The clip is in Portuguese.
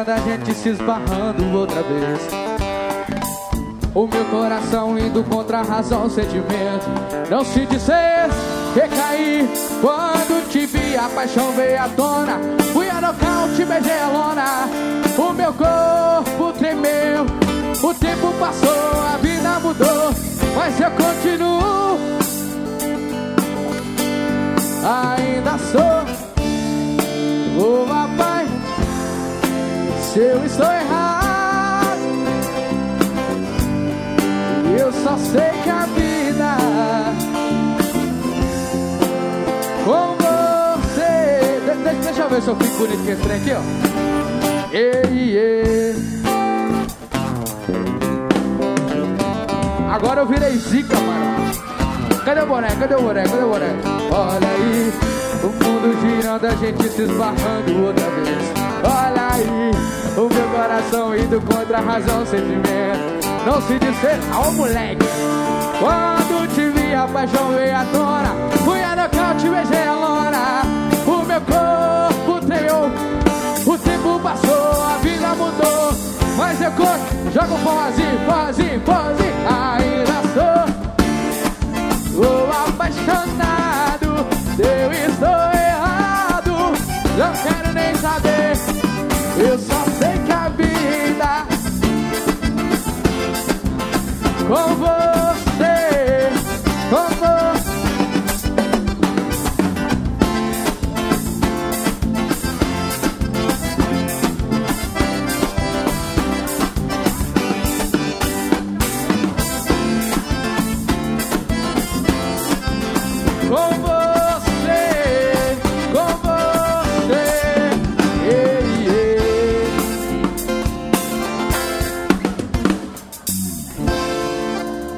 girando, a gente se esbarrando outra vez. O meu coração indo contra a razão, o sentimento não se desfez. Recaí quando te vi, a paixão veio à tona. Fui a nocaute, beijei a lona. O meu corpo tremeu. O tempo passou, a vida mudou, mas eu continuo. Ainda sou o papai. Se eu estou errado, eu só sei que a vida com você. Deixa eu ver se eu fico bonito com esse trem aqui, ó. Ei, ei. Agora eu virei zica, mano. Cadê o boné? Cadê o boné? Cadê o boné? Olha aí, o mundo girando, a gente se esbarrando outra vez. Olha aí, o meu coração indo contra a razão, o sentimento não se desfez. Ó, moleque, quando te vi, a paixão veio à tona. Fui a nocaute, beijei a lona. O meu corpo tremeu. O tempo passou, a vida mudou, mas eu jogo forrozinho, forrozinho, forrozinho. Ainda sou apaixonado. Eu estou errado, não quero nem saber. Eu só sei que a vida com você, com você. Com você.